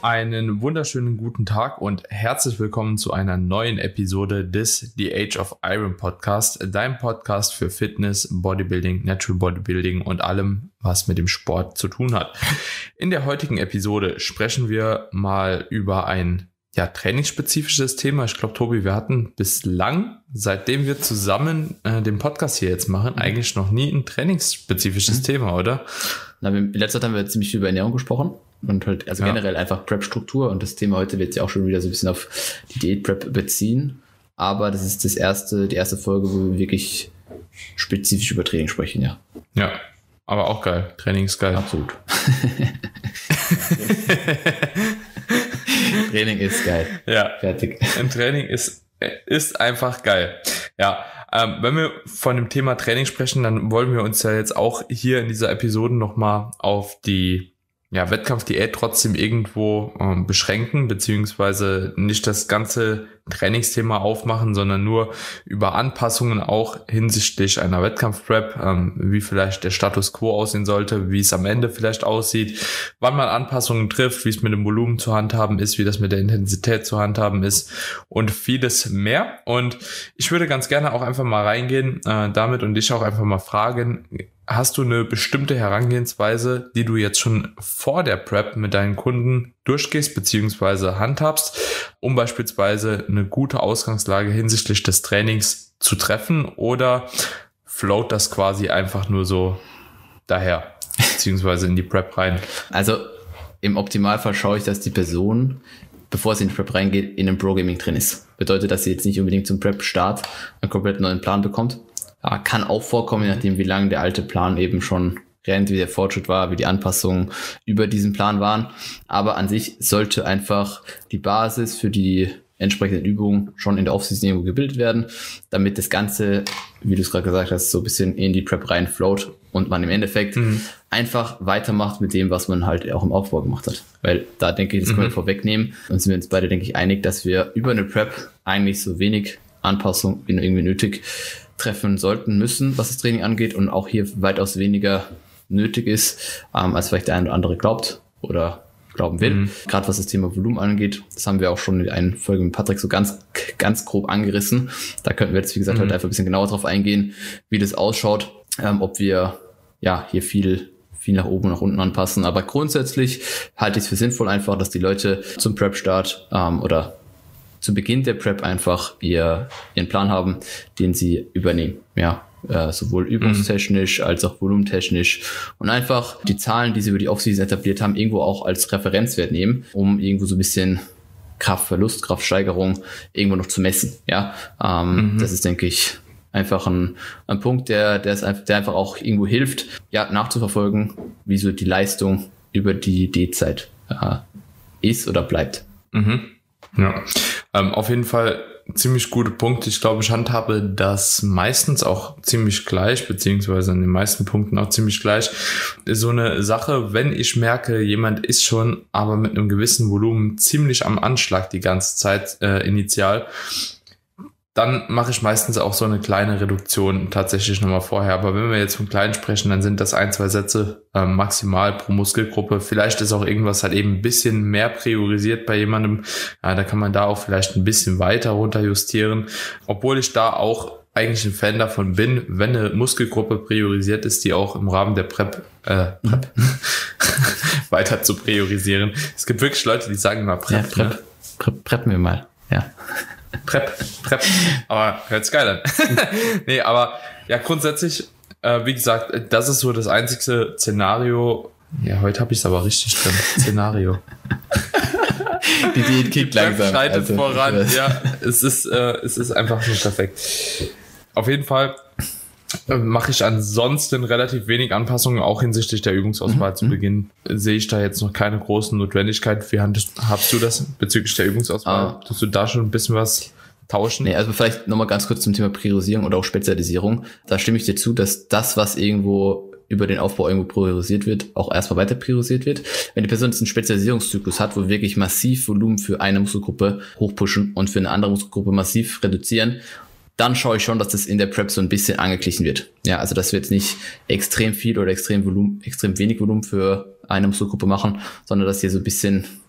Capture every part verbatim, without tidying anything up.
Einen wunderschönen guten Tag und herzlich willkommen zu einer neuen Episode des The Age of Iron Podcast, dein Podcast für Fitness, Bodybuilding, Natural Bodybuilding und allem, was mit dem Sport zu tun hat. In der heutigen Episode sprechen wir mal über ein ja, trainingsspezifisches Thema. Ich glaube, Tobi, wir hatten bislang, seitdem wir zusammen äh, den Podcast hier jetzt machen, eigentlich noch nie ein trainingsspezifisches mhm. Thema, oder? Na, in letzter Zeit haben wir ziemlich viel über Ernährung gesprochen und halt also ja. generell einfach Prep-Struktur, und das Thema heute wird sich auch schon wieder so ein bisschen auf die Diät-Prep beziehen, aber das ist das erste, die erste Folge, wo wir wirklich spezifisch über Training sprechen, ja. Ja, aber auch geil. Training ist geil. Absolut. Training ist geil. Ja. Fertig. Ein Training ist, ist einfach geil. Ja. Ähm, wenn wir von dem Thema Training sprechen, dann wollen wir uns ja jetzt auch hier in dieser Episode nochmal auf die ja, Wettkampfdiät trotzdem irgendwo ähm, beschränken, beziehungsweise nicht das ganze Trainingsthema aufmachen, sondern nur über Anpassungen auch hinsichtlich einer Wettkampfprep, ähm, wie vielleicht der Status quo aussehen sollte, wie es am Ende vielleicht aussieht, wann man Anpassungen trifft, wie es mit dem Volumen zu handhaben ist, wie das mit der Intensität zu handhaben ist und vieles mehr. Und ich würde ganz gerne auch einfach mal reingehen äh, damit und dich auch einfach mal fragen, hast du eine bestimmte Herangehensweise, die du jetzt schon vor der Prep mit deinen Kunden durchgehst bzw. handhabst, um beispielsweise eine gute Ausgangslage hinsichtlich des Trainings zu treffen, oder float das quasi einfach nur so daher beziehungsweise in die Prep rein? Also im Optimalfall schaue ich, dass die Person, bevor sie in die Prep reingeht, in einem Pro-Gaming drin ist. Bedeutet, dass sie jetzt nicht unbedingt zum Prep-Start einen komplett neuen Plan bekommt. Aber kann auch vorkommen, je nachdem, wie lange der alte Plan eben schon rennt, wie der Fortschritt war, wie die Anpassungen über diesen Plan waren. Aber an sich sollte einfach die Basis für die entsprechenden Übungen schon in der Offseason irgendwo gebildet werden, damit das Ganze, wie du es gerade gesagt hast, so ein bisschen in die Prep reinfloat und man im Endeffekt mhm. einfach weitermacht mit dem, was man halt auch im Aufbau gemacht hat. Weil da denke ich, das können wir mhm. vorwegnehmen, und sind wir uns beide, denke ich, einig, dass wir über eine Prep eigentlich so wenig Anpassung wie irgendwie nötig treffen sollten, müssen, was das Training angeht, und auch hier weitaus weniger nötig ist, ähm, als vielleicht der eine oder andere glaubt oder glauben will. Mhm. Gerade was das Thema Volumen angeht, das haben wir auch schon in einer Folge mit Patrick so ganz, ganz grob angerissen. Da könnten wir jetzt, wie gesagt, mhm. heute einfach ein bisschen genauer drauf eingehen, wie das ausschaut, ähm, ob wir ja hier viel viel nach oben und nach unten anpassen. Aber grundsätzlich halte ich es für sinnvoll einfach, dass die Leute zum Prep-Start ähm, oder zu Beginn der Prep einfach ihr, ihren Plan haben, den sie übernehmen. Ja, äh, sowohl übungstechnisch als auch volumentechnisch, und einfach die Zahlen, die sie über die Offseason etabliert haben, irgendwo auch als Referenzwert nehmen, um irgendwo so ein bisschen Kraftverlust, Kraftsteigerung irgendwo noch zu messen. Ja, ähm, mhm. das ist, denke ich, einfach ein, ein Punkt, der, der, ist einfach, der einfach auch irgendwo hilft, ja, nachzuverfolgen, wie so die Leistung über die D-Zeit äh, ist oder bleibt. Mhm. Ja, ähm, auf jeden Fall ziemlich gute Punkte. Ich glaube, ich handhabe das meistens auch ziemlich gleich, beziehungsweise an den meisten Punkten auch ziemlich gleich. So eine Sache, wenn ich merke, jemand ist schon aber mit einem gewissen Volumen ziemlich am Anschlag die ganze Zeit äh, initial, dann mache ich meistens auch so eine kleine Reduktion tatsächlich nochmal vorher. Aber wenn wir jetzt von kleinen sprechen, dann sind das ein, zwei Sätze äh, maximal pro Muskelgruppe. Vielleicht ist auch irgendwas halt eben ein bisschen mehr priorisiert bei jemandem. Ja, da kann man da auch vielleicht ein bisschen weiter runter justieren. Obwohl ich da auch eigentlich ein Fan davon bin, wenn eine Muskelgruppe priorisiert ist, die auch im Rahmen der Prep, äh, Prep weiter zu priorisieren. Es gibt wirklich Leute, die sagen immer Prep. Ja, Prep. Ne? Prep, Prep mir mal, ja. Prep, Prep, aber hört's geil an. Nee, aber ja, grundsätzlich, äh, wie gesagt, das ist so das einzige Szenario. Ja, heute habe ich es aber richtig drin. Szenario. Die Diät kickt langsam. Schreitet also, voran. Ja, es ist, äh, es ist einfach nur perfekt. Auf jeden Fall mache ich ansonsten relativ wenig Anpassungen, auch hinsichtlich der Übungsauswahl mhm. zu Beginn. Sehe ich da jetzt noch keine großen Notwendigkeit. Wie handhabst du das bezüglich der Übungsauswahl? Ah. Tust du da schon ein bisschen was tauschen? Nee, also vielleicht nochmal ganz kurz zum Thema Priorisierung oder auch Spezialisierung. Da stimme ich dir zu, dass das, was irgendwo über den Aufbau irgendwo priorisiert wird, auch erstmal weiter priorisiert wird. Wenn die Person jetzt einen Spezialisierungszyklus hat, wo wir wirklich massiv Volumen für eine Muskelgruppe hochpushen und für eine andere Muskelgruppe massiv reduzieren, dann schaue ich schon, dass das in der Prep so ein bisschen angeglichen wird. Ja, also dass wir jetzt nicht extrem viel oder extrem Volumen, extrem wenig Volumen für eine Muskelgruppe machen, sondern dass hier so ein bisschen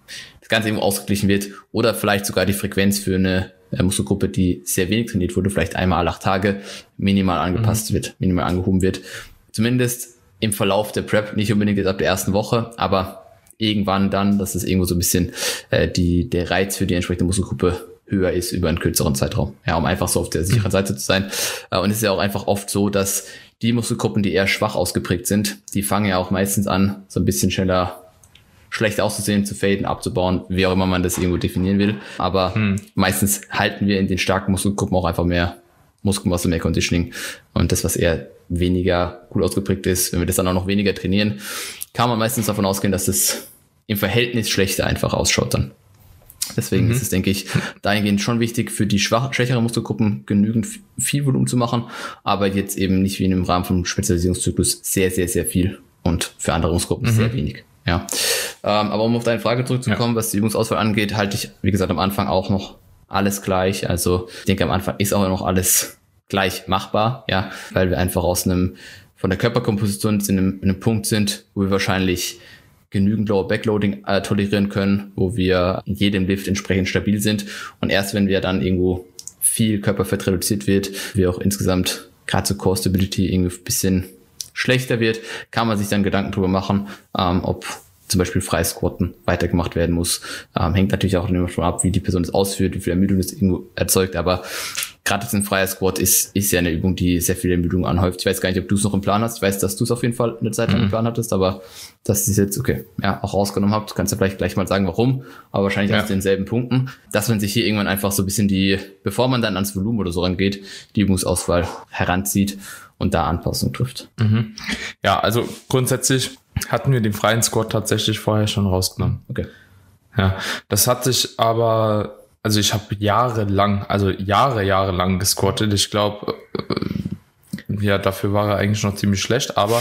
das Ganze irgendwo ausgeglichen wird oder vielleicht sogar die Frequenz für eine äh, Muskelgruppe, die sehr wenig trainiert wurde, vielleicht einmal alle acht Tage minimal angepasst mhm. wird, minimal angehoben wird. Zumindest im Verlauf der Prep, nicht unbedingt jetzt ab der ersten Woche, aber irgendwann dann, dass es irgendwo so ein bisschen äh, die der Reiz für die entsprechende Muskelgruppe höher ist über einen kürzeren Zeitraum. Ja, um einfach so auf der sicheren Seite zu sein. Äh, und es ist ja auch einfach oft so, dass die Muskelgruppen, die eher schwach ausgeprägt sind, die fangen ja auch meistens an, so ein bisschen schneller schlecht auszusehen, zu faden, abzubauen, wie auch immer man das irgendwo definieren will. Aber hm. meistens halten wir in den starken Muskelgruppen auch einfach mehr Muskelmasse, mehr Conditioning. Und das, was eher weniger gut ausgeprägt ist, wenn wir das dann auch noch weniger trainieren, kann man meistens davon ausgehen, dass es im Verhältnis schlechter einfach ausschaut dann. Deswegen mhm. ist es, denke ich, dahingehend schon wichtig, für die schwach, schwächeren Muskelgruppen genügend f- viel Volumen zu machen, aber jetzt eben nicht wie in dem Rahmen vom Spezialisierungszyklus sehr, sehr, sehr viel und für andere Muskelgruppen mhm. sehr wenig. Ja, ähm, aber um auf deine Frage zurückzukommen, ja. was die Übungsauswahl angeht, halte ich, wie gesagt, am Anfang auch noch alles gleich. Also ich denke, am Anfang ist auch noch alles gleich machbar, ja, weil wir einfach aus einem, von der Körperkomposition in einem, in einem Punkt sind, wo wir wahrscheinlich genügend Lower Backloading äh, tolerieren können, wo wir in jedem Lift entsprechend stabil sind. Und erst wenn wir dann irgendwo viel Körperfett reduziert wird, wie auch insgesamt gerade zur Core Stability irgendwie ein bisschen schlechter wird, kann man sich dann Gedanken drüber machen, ähm, ob zum Beispiel Freisquatten weitergemacht werden muss. Ähm, hängt natürlich auch immer schon ab, wie die Person das ausführt, wie viel Ermüdung das irgendwo erzeugt, aber gerade jetzt ein freier Squat ist, ist ja eine Übung, die sehr viel Ermüdung anhäuft. Ich weiß gar nicht, ob du es noch im Plan hast. Ich weiß, dass du es auf jeden Fall eine Zeit lang mhm. im Plan hattest, aber dass ihr es jetzt, okay, ja, auch rausgenommen habt, kannst du vielleicht gleich mal sagen, warum, aber wahrscheinlich ja. aus denselben Punkten, dass man sich hier irgendwann einfach so ein bisschen die, bevor man dann ans Volumen oder so rangeht, die Übungsauswahl heranzieht und da Anpassung trifft. Mhm. Ja, also grundsätzlich hatten wir den freien Squat tatsächlich vorher schon rausgenommen. Okay. Ja, das hat sich aber, also ich habe jahrelang, also Jahre, Jahre lang gesquattet. Ich glaube, äh, ja, dafür war er eigentlich noch ziemlich schlecht, aber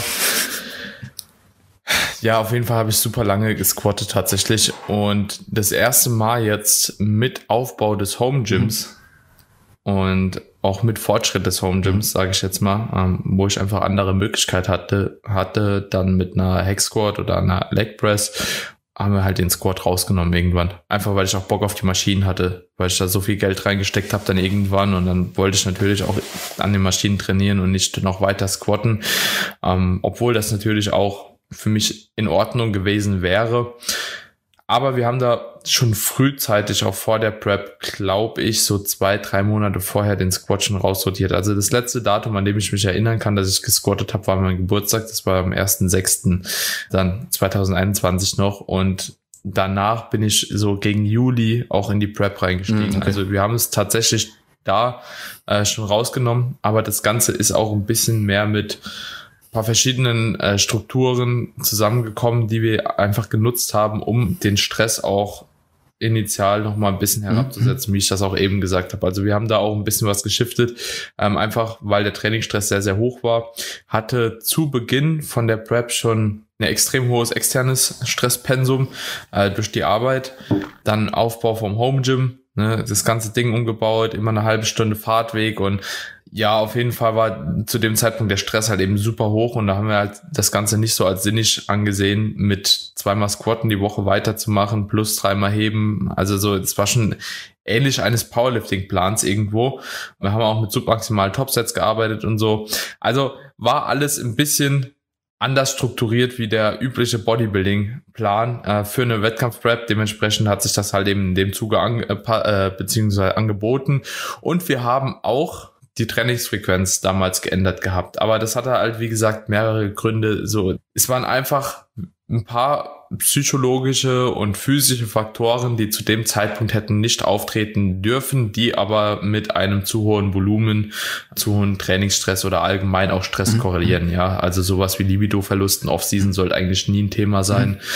ja, auf jeden Fall habe ich super lange gesquattet tatsächlich. Und das erste Mal jetzt mit Aufbau des Home Gyms mhm. und auch mit Fortschritt des Home Gyms, sage ich jetzt mal, ähm, wo ich einfach andere Möglichkeit hatte, hatte dann mit einer Hack Squat oder einer Leg Press, haben wir halt den Squat rausgenommen irgendwann. Einfach, weil ich auch Bock auf die Maschinen hatte, weil ich da so viel Geld reingesteckt habe dann irgendwann und dann wollte ich natürlich auch an den Maschinen trainieren und nicht noch weiter squatten, ähm, obwohl das natürlich auch für mich in Ordnung gewesen wäre. Aber wir haben da schon frühzeitig, auch vor der Prep, glaube ich, so zwei, drei Monate vorher den Squat schon raussortiert. Also das letzte Datum, an dem ich mich erinnern kann, dass ich gesquattet habe, war mein Geburtstag. Das war am ersten sechsten dann zwanzig einundzwanzig noch. Und danach bin ich so gegen Juli auch in die Prep reingestiegen. Okay. Also wir haben es tatsächlich da äh, schon rausgenommen. Aber das Ganze ist auch ein bisschen mehr mit paar verschiedenen äh, Strukturen zusammengekommen, die wir einfach genutzt haben, um den Stress auch initial noch mal ein bisschen herabzusetzen, mhm. wie ich das auch eben gesagt habe. Also wir haben da auch ein bisschen was geschiftet, ähm, einfach weil der Trainingsstress sehr, sehr hoch war. Hatte zu Beginn von der Prep schon ein extrem hohes externes Stresspensum äh, durch die Arbeit. Dann Aufbau vom Home Gym, ne, das ganze Ding umgebaut, immer eine halbe Stunde Fahrtweg und ja, auf jeden Fall war zu dem Zeitpunkt der Stress halt eben super hoch und da haben wir halt das Ganze nicht so als sinnig angesehen, mit zweimal Squatten die Woche weiterzumachen, plus dreimal heben. Also so, es war schon ähnlich eines Powerlifting-Plans irgendwo. Wir haben auch mit submaximalen Topsets gearbeitet und so. Also war alles ein bisschen anders strukturiert wie der übliche Bodybuilding-Plan äh, für eine Wettkampf-Prep. Dementsprechend hat sich das halt eben in dem Zuge an, äh, beziehungsweise angeboten. Und wir haben auch die Trainingsfrequenz damals geändert gehabt. Aber das hatte halt, wie gesagt, mehrere Gründe. So, es waren einfach ein paar psychologische und physische Faktoren, die zu dem Zeitpunkt hätten nicht auftreten dürfen, die aber mit einem zu hohen Volumen, zu hohen Trainingsstress oder allgemein auch Stress mhm. korrelieren. Ja, also sowas wie Libido-Verlusten Off-Season sollte eigentlich nie ein Thema sein. Mhm.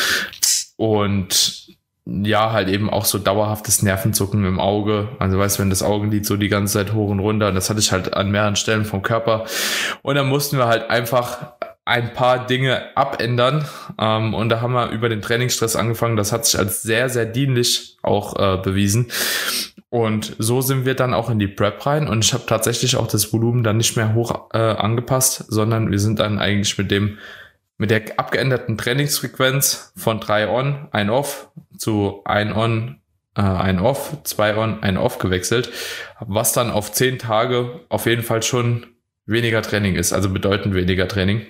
Und ja, halt eben auch so dauerhaftes Nervenzucken im Auge. Also weißt du, wenn das Augenlid so die ganze Zeit hoch und runter, das hatte ich halt an mehreren Stellen vom Körper. Und dann mussten wir halt einfach ein paar Dinge abändern. Ähm, und da haben wir über den Trainingsstress angefangen. Das hat sich als sehr, sehr dienlich auch äh, bewiesen. Und so sind wir dann auch in die Prep rein. Und ich habe tatsächlich auch das Volumen dann nicht mehr hoch äh, angepasst, sondern wir sind dann eigentlich mit dem mit der abgeänderten Trainingsfrequenz von drei on, ein off zu ein on, äh, ein off, zwei on, ein off gewechselt, was dann auf zehn Tage auf jeden Fall schon weniger Training ist, also bedeutend weniger Training.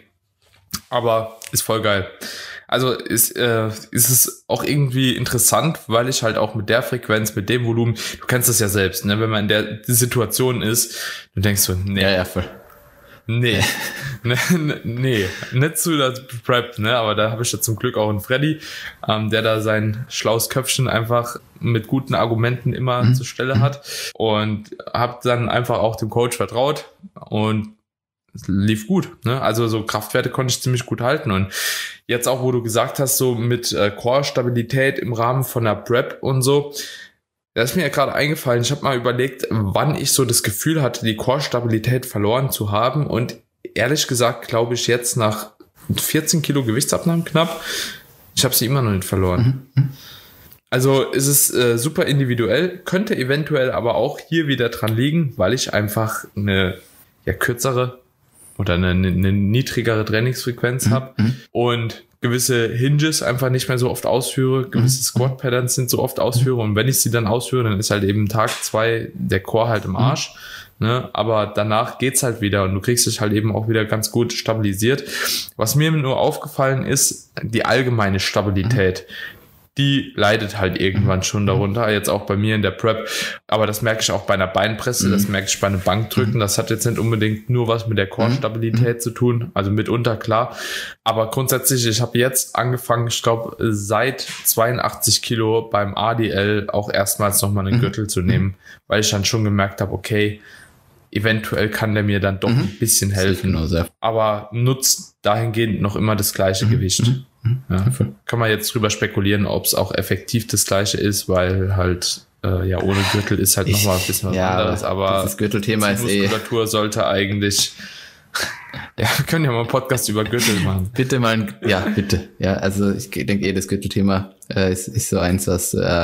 Aber ist voll geil. Also ist, äh, ist es auch irgendwie interessant, weil ich halt auch mit der Frequenz, mit dem Volumen, du kennst das ja selbst, ne, wenn man in der Situation ist, du denkst so, nee, Ja, ja, voll. nee, nee, nee, nicht zu das Prep, ne, aber da habe ich ja zum Glück auch einen Freddy, ähm, der da sein schlaues Köpfchen einfach mit guten Argumenten immer Mhm. zur Stelle hat und habe dann einfach auch dem Coach vertraut und es lief gut, ne? Also so Kraftwerte konnte ich ziemlich gut halten und jetzt auch, wo du gesagt hast, so mit äh, Core-Stabilität im Rahmen von der Prep und so, da ist mir ja gerade eingefallen, ich habe mal überlegt, wann ich so das Gefühl hatte, die Core-Stabilität verloren zu haben und ehrlich gesagt glaube ich jetzt nach vierzehn Kilo Gewichtsabnahmen knapp, ich habe sie immer noch nicht verloren. Mhm. Also ist es äh, super individuell, könnte eventuell aber auch hier wieder dran liegen, weil ich einfach eine ja, kürzere oder eine, eine niedrigere Trainingsfrequenz Mhm. habe und gewisse Hinges einfach nicht mehr so oft ausführe, gewisse Mhm. Squat-Patterns sind so oft ausführe und wenn ich sie dann ausführe, dann ist halt eben Tag zwei der Core halt im Arsch, ne? Aber danach geht's halt wieder und du kriegst dich halt eben auch wieder ganz gut stabilisiert. Was mir nur aufgefallen ist, die allgemeine Stabilität, die leidet halt irgendwann schon darunter, jetzt auch bei mir in der Prep, aber das merke ich auch bei einer Beinpresse, das merke ich bei einem Bankdrücken, das hat jetzt nicht unbedingt nur was mit der Core-Stabilität zu tun, also mitunter klar, aber grundsätzlich, ich habe jetzt angefangen, ich glaube seit zweiundachtzig Kilo beim A D L auch erstmals nochmal einen Gürtel zu nehmen, weil ich dann schon gemerkt habe, okay, eventuell kann der mir dann doch Mhm. ein bisschen Sehe ich helfen, genauso, ja. aber nutzt dahingehend noch immer das gleiche Gewicht. Ja. Voll. Kann man jetzt drüber spekulieren, ob es auch effektiv das gleiche ist, weil halt äh, ja ohne Gürtel ist halt nochmal ein bisschen was Ja, anderes, aber dieses Gürtelthema die ist eh... Muskulatur sollte eigentlich ja, wir können ja mal einen Podcast über Gürtel machen. Bitte mal, ein, ja, bitte. Ja, also ich denke eh, das Gürtelthema äh, ist, ist so eins, was äh,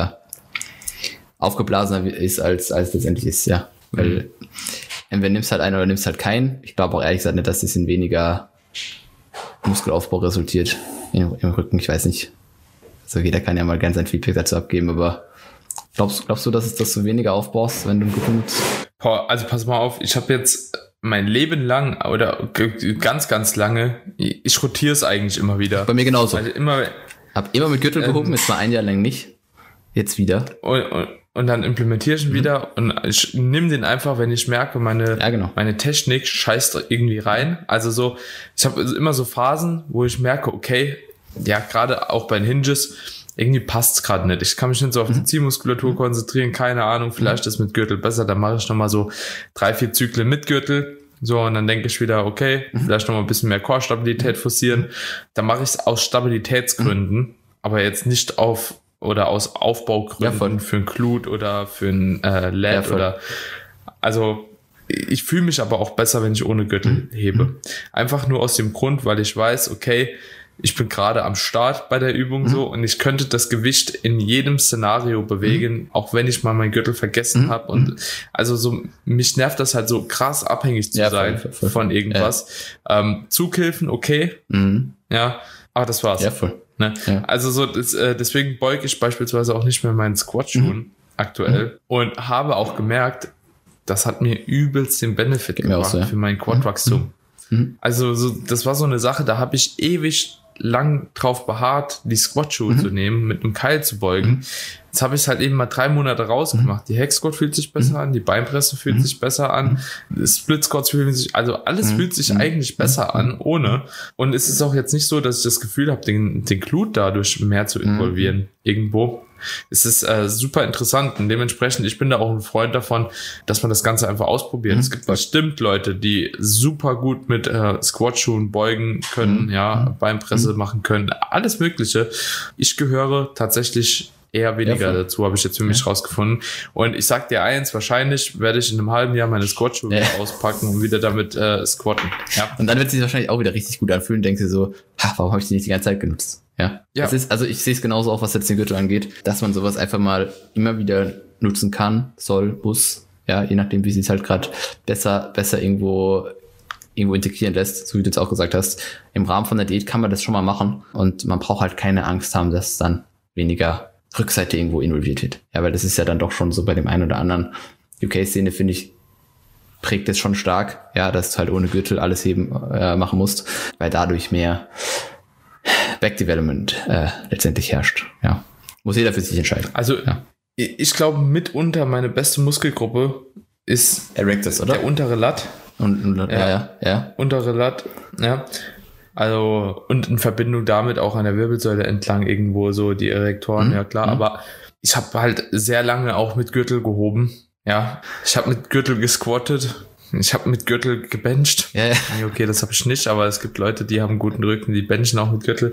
aufgeblasener ist, als als letztendlich ist, ja. Weil Mhm. entweder nimmst halt einen oder nimmst halt keinen. Ich glaube auch ehrlich gesagt nicht, dass das in weniger Muskelaufbau resultiert im, im Rücken. Ich weiß nicht. Also jeder kann ja mal gerne sein Feedback dazu abgeben, aber glaubst, glaubst du, dass es das so weniger aufbaust, wenn du einen Rücken nutzt? Boah, also pass mal auf, ich habe jetzt mein Leben lang oder g- ganz, ganz lange, ich rotiere es eigentlich immer wieder. Bei mir genauso. Also immer Hab immer mit Gürtel Ähm, gehoben, jetzt mal ein Jahr lang nicht. Jetzt wieder. und, und, und dann implementiere ich ihn wieder und ich nehme den einfach, wenn ich merke, meine, Ja, genau. meine Technik scheißt irgendwie rein. Also so, ich habe immer so Phasen, wo ich merke, okay, ja, gerade auch bei den Hinges, irgendwie passt's gerade nicht. Ich kann mich nicht so auf die Ziehmuskulatur konzentrieren, keine Ahnung, vielleicht ist mit Gürtel besser, dann mache ich nochmal so drei, vier Zyklen mit Gürtel. So, und dann denke ich wieder, okay, vielleicht nochmal ein bisschen mehr Core-Stabilität forcieren. Dann mache ich es aus Stabilitätsgründen, aber jetzt nicht auf oder aus Aufbaugründen Ja, voll. für ein Glut oder für ein äh, Lat Ja, voll. oder also ich fühle mich aber auch besser, wenn ich ohne Gürtel hebe. Einfach nur aus dem Grund, weil ich weiß, okay, ich bin gerade am Start bei der Übung so und ich könnte das Gewicht in jedem Szenario bewegen, auch wenn ich mal meinen Gürtel vergessen habe. Und also so, mich nervt das halt so krass abhängig zu Ja, voll, sein voll, voll. von irgendwas. Ähm, Zughilfen, okay, Mhm. ja, aber das war's. Ja, voll. Ne? Ja. Also so, das, äh, deswegen beuge ich beispielsweise auch nicht mehr meinen Squat-Schuhen Mhm. aktuell und habe auch gemerkt, das hat mir übelst den Benefit Geht mir auch gebracht so, ja. für mein Quad-Wachstum. Mhm. Also so, das war so eine Sache, da habe ich ewig lang drauf beharrt, die Squat-Schuhe Mhm. zu nehmen, mit einem Keil zu beugen. Jetzt habe ich es halt eben mal drei Monate rausgemacht. Die Hex-Squat fühlt sich besser an, die Beinpresse fühlt sich besser an, die Split-Squats fühlen sich, also alles fühlt sich eigentlich besser an, ohne. Und es ist auch jetzt nicht so, dass ich das Gefühl habe, den, den Glut dadurch mehr zu involvieren irgendwo. Es ist äh, super interessant und dementsprechend, ich bin da auch ein Freund davon, dass man das Ganze einfach ausprobiert. Mhm. Es gibt bestimmt Leute, die super gut mit äh, Squat-Schuhen beugen können, Mhm. ja, Beinpresse machen können, alles Mögliche. Ich gehöre tatsächlich eher weniger Ja, voll. dazu, habe ich jetzt für mich rausgefunden. Und ich sag dir eins, wahrscheinlich werde ich in einem halben Jahr meine Squat-Schuhe Ja. wieder auspacken und wieder damit äh, squatten. Ja. Und dann wird es sich wahrscheinlich auch wieder richtig gut anfühlen. Denkst du so, ha, warum habe ich die nicht die ganze Zeit genutzt? Ja. Ja. Das ist, also ich sehe es genauso auch, was jetzt den Gürtel angeht, dass man sowas einfach mal immer wieder nutzen kann, soll, muss. Ja, je nachdem, wie sie es halt gerade besser, besser irgendwo irgendwo integrieren lässt, so wie du jetzt auch gesagt hast. Im Rahmen von der Diät kann man das schon mal machen und man braucht halt keine Angst haben, dass dann weniger Rückseite irgendwo involviert wird. Ja, weil das ist ja dann doch schon so bei dem einen oder anderen. U K-Szene, finde ich, prägt es schon stark, ja, dass du halt ohne Gürtel alles heben äh, machen musst, weil dadurch mehr Backdevelopment äh, letztendlich herrscht. Ja, muss jeder für sich entscheiden. Also ja. ich glaube, mitunter meine beste Muskelgruppe ist Erectus, oder? Der untere Lat. Und, und ja, ja, ja, ja. Untere Lat, ja. Also, und in Verbindung damit auch an der Wirbelsäule entlang irgendwo so die Erektoren, mhm. ja klar. Mhm. Aber ich habe halt sehr lange auch mit Gürtel gehoben. Ja, ich habe mit Gürtel gesquattet. Ich habe mit Gürtel gebencht. Ja, ja. Okay, das habe ich nicht, aber es gibt Leute, die haben guten Rücken, die benchen auch mit Gürtel.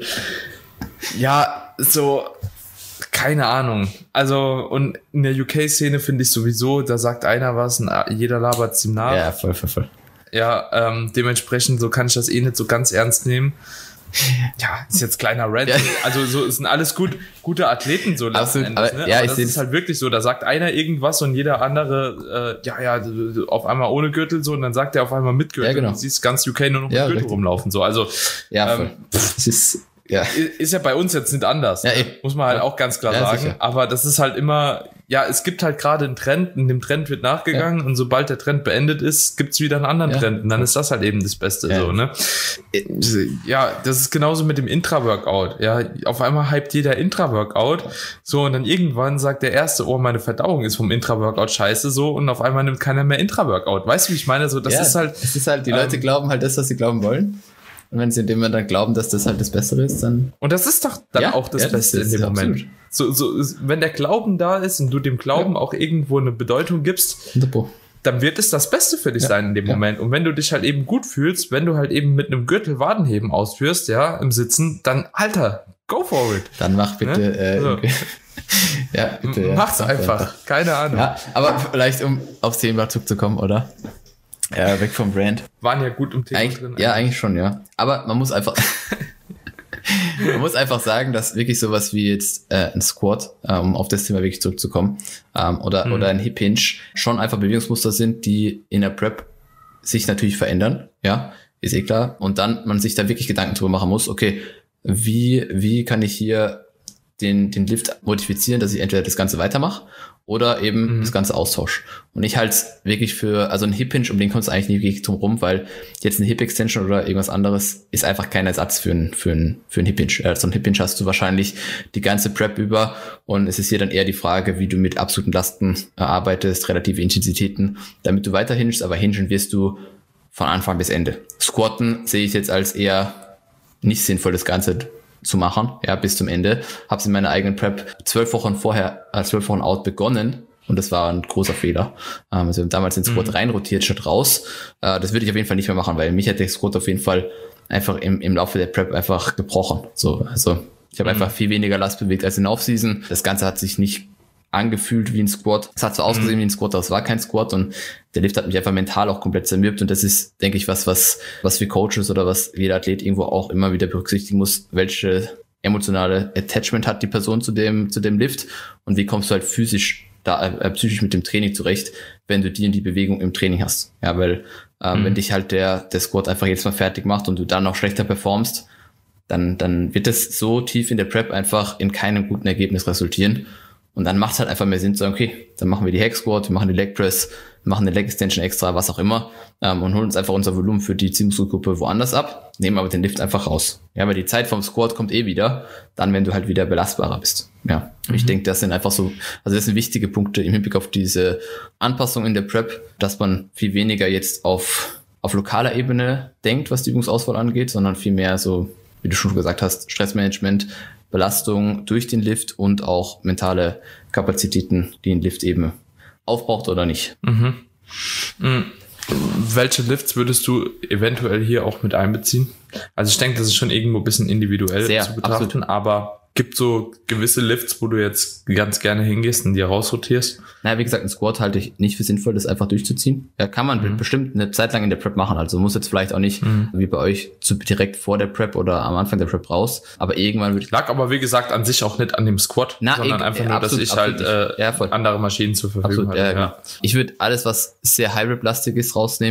Ja, so, keine Ahnung. Also, und in der U K-Szene finde ich sowieso, da sagt einer was und jeder labert's ihm nach. Ja, voll, voll, voll. Ja, ähm, dementsprechend, so kann ich das eh nicht so ganz ernst nehmen. Ja, ist jetzt kleiner Rant. Ja. Also so es sind alles gut, gute Athleten so letzten Absolut, Endes. aber, Ne? ja, aber ich das ist halt wirklich so, da sagt einer irgendwas und jeder andere, äh, ja, ja, auf einmal ohne Gürtel so und dann sagt er auf einmal mit Gürtel. Ja, genau. Und du siehst ganz U K nur noch mit ja, Gürtel richtig. rumlaufen. So. Also ja, ähm, es ist, ja. ist ja bei uns jetzt nicht anders. Ja, ne? Muss man halt ja. auch ganz klar Ja, sagen. sicher. Aber das ist halt immer, ja, es gibt halt gerade einen Trend und dem Trend wird nachgegangen ja. und sobald der Trend beendet ist, gibt's wieder einen anderen ja. Trend und dann ist das halt eben das Beste. Ja. So, ne? Ja, das ist genauso mit dem Intra-Workout. Ja, auf einmal hypt jeder Intra-Workout. So, und dann irgendwann sagt der Erste, oh, meine Verdauung ist vom Intra-Workout scheiße, so, und auf einmal nimmt keiner mehr Intra-Workout. Weißt du, wie ich meine? So, das ja, ist halt. Es ist halt, die Leute ähm, glauben halt das, was sie glauben wollen. Und wenn sie in dem Moment dann glauben, dass das halt das Bessere ist, dann... Und das ist doch dann ja, auch das ja, Beste das, das in dem Moment. Absolut. So, so, wenn der Glauben da ist und du dem Glauben ja. auch irgendwo eine Bedeutung gibst, Wunderbar. dann wird es das Beste für dich ja. sein in dem ja. Moment. Und wenn du dich halt eben gut fühlst, wenn du halt eben mit einem Gürtel Wadenheben ausführst, ja, im Sitzen, dann, Alter, go for it. Dann mach bitte... Ne? Äh, so. ja, bitte. Ja. Mach's einfach. einfach. Keine Ahnung. Ja, aber vielleicht, um aufs Thema zurückzukommen, oder? Ja, weg vom Brand. Waren ja gut im Thema Eig- drin. Ja, eigentlich schon, ja. Aber man muss einfach... Man muss einfach sagen, dass wirklich sowas wie jetzt äh, ein Squat, äh, um auf das Thema wirklich zurückzukommen, ähm, oder, mhm. oder ein Hip Hinge schon einfach Bewegungsmuster sind, die in der Prep sich natürlich verändern, ja, ist eh klar. Und dann man sich da wirklich Gedanken drüber machen muss, okay, wie, wie kann ich hier den, den Lift modifizieren, dass ich entweder das Ganze weitermache oder eben mhm. das Ganze austausche. Und ich halte es wirklich für, also ein Hip Hinge, um den kommst du eigentlich nie wirklich drum rum, weil jetzt eine Hip Extension oder irgendwas anderes ist einfach kein Ersatz für ein, für ein, für ein Hip Hinge. Also ein Hip Hinge hast du wahrscheinlich die ganze Prep über und es ist hier dann eher die Frage, wie du mit absoluten Lasten arbeitest, relative Intensitäten, damit du weiter hingest, aber hingen wirst du von Anfang bis Ende. Squatten sehe ich jetzt als eher nicht sinnvoll, das Ganze zu machen, ja, bis zum Ende. Habe es in meiner eigenen Prep zwölf Wochen vorher, äh, zwölf Wochen out begonnen und das war ein großer Fehler. Ähm, also damals den Squat mhm. reinrotiert statt raus. Äh, das würde ich auf jeden Fall nicht mehr machen, weil mich hat der Squat auf jeden Fall einfach im, im Laufe der Prep einfach gebrochen. So, also ich habe mhm. einfach viel weniger Last bewegt als in der Offseason. Das Ganze hat sich nicht angefühlt wie ein Squat. Es hat so ausgesehen mhm. wie ein Squat, aber es war kein Squat und der Lift hat mich einfach mental auch komplett zermürbt und das ist, denke ich, was, was, was wir Coaches oder was jeder Athlet irgendwo auch immer wieder berücksichtigen muss, welche emotionale Attachment hat die Person zu dem, zu dem Lift und wie kommst du halt physisch da, äh, psychisch mit dem Training zurecht, wenn du die und die Bewegung im Training hast. Ja, weil, ähm, mhm. wenn dich halt der, der Squat einfach jetzt mal fertig macht und du dann noch schlechter performst, dann, dann wird es so tief in der Prep einfach in keinem guten Ergebnis resultieren. Und dann macht es halt einfach mehr Sinn zu sagen, okay, dann machen wir die Hack Squat, wir machen die Leg Press, wir machen eine Leg Extension extra, was auch immer, ähm, und holen uns einfach unser Volumen für die Zielmuskelgruppe woanders ab, nehmen aber den Lift einfach raus. Ja, weil die Zeit vom Squat kommt eh wieder, dann, wenn du halt wieder belastbarer bist. Ja, mhm. ich denke, das sind einfach so, also das sind wichtige Punkte im Hinblick auf diese Anpassung in der Prep, dass man viel weniger jetzt auf, auf lokaler Ebene denkt, was die Übungsauswahl angeht, sondern viel mehr so, wie du schon gesagt hast, Stressmanagement, Belastung durch den Lift und auch mentale Kapazitäten, die ein Lift eben aufbraucht oder nicht. Mhm. Mhm. Welche Lifts würdest du eventuell hier auch mit einbeziehen? Also ich denke, das ist schon irgendwo ein bisschen individuell Sehr, zu betrachten, absolut. Aber gibt so gewisse Lifts, wo du jetzt ganz gerne hingehst und die rausrotierst? Naja, wie gesagt, ein Squat halte ich nicht für sinnvoll, das einfach durchzuziehen. Ja, kann man mhm. bestimmt eine Zeit lang in der Prep machen. Also muss jetzt vielleicht auch nicht mhm. wie bei euch zu, direkt vor der Prep oder am Anfang der Prep raus. Aber irgendwann würde ich... Lag aber, wie gesagt, an sich auch nicht an dem Squat, Na, sondern ich, einfach ja, nur, absolut, dass ich halt äh, ja, andere Maschinen zur Verfügung habe. Ja, ja. ja. Ich würde alles, was sehr High-Rep-lastig ist, rausnehmen.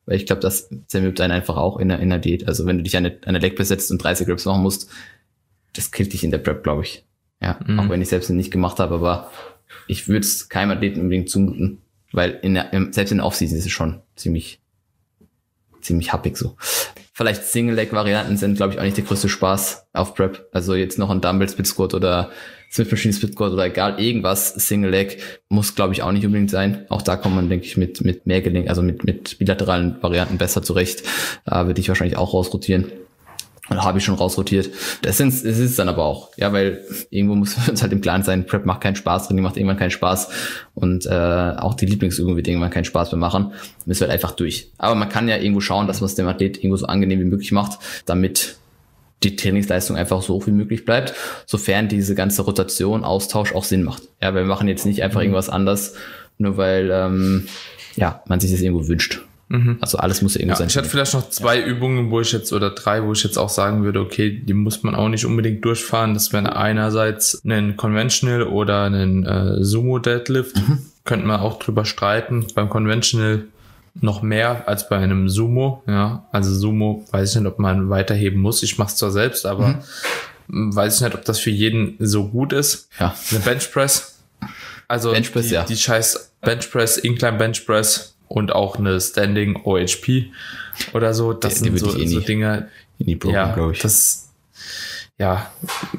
weil ich glaube, das zermürbt einen einfach auch in der, in der Diät. Also wenn du dich an eine, eine Leg Press setzt und dreißig Reps machen musst, das killt dich in der Prep, glaube ich. Ja, mhm. Auch wenn ich selbst nicht gemacht habe, aber ich würde es keinem Athleten unbedingt zumuten, weil in der, selbst in der Offseason ist es schon ziemlich, ziemlich happig so. Vielleicht Single-Leg-Varianten sind, glaube ich, auch nicht der größte Spaß auf Prep. Also jetzt noch ein Dumbbell-Split-Squat oder Smith-Machine-Split-Squat oder egal, irgendwas Single-Leg muss, glaube ich, auch nicht unbedingt sein. Auch da kommt man, denke ich, mit mit mehr Gelenk, also mit mit bilateralen Varianten besser zurecht. Da würde ich wahrscheinlich auch rausrotieren. Oder habe ich schon rausrotiert. Das ist es ist dann aber auch. Ja, weil irgendwo muss uns halt im Klaren sein, Prep macht keinen Spaß, Training macht irgendwann keinen Spaß und äh, auch die Lieblingsübung wird irgendwann keinen Spaß mehr machen. Müssen wir halt einfach durch. Aber man kann ja irgendwo schauen, dass man es dem Athlet irgendwo so angenehm wie möglich macht, damit die Trainingsleistung einfach so hoch wie möglich bleibt, sofern diese ganze Rotation, Austausch auch Sinn macht. Ja, weil wir machen jetzt nicht einfach irgendwas anders, nur weil ähm, ja man sich das irgendwo wünscht. Mhm. Also alles muss ja irgendwo ja, sein. Ich hatte vielleicht noch zwei ja. Übungen, wo ich jetzt, oder drei, wo ich jetzt auch sagen würde, okay, die muss man auch nicht unbedingt durchfahren. Das wäre einerseits ein Conventional oder ein äh, Sumo Deadlift. Mhm. Könnte man auch drüber streiten. Beim Conventional noch mehr als bei einem Sumo. Ja, also Sumo weiß ich nicht, ob man weiterheben muss. Ich mache es zwar selbst, aber mhm. weiß ich nicht, ob das für jeden so gut ist. Ja. Eine Benchpress. Also Benchpress, die, ja. die scheiß Benchpress, Incline Benchpress und auch eine Standing O H P oder so. Das die, sind die so, so Dinge. In die Broken, ja, glaube ich. Das, ja,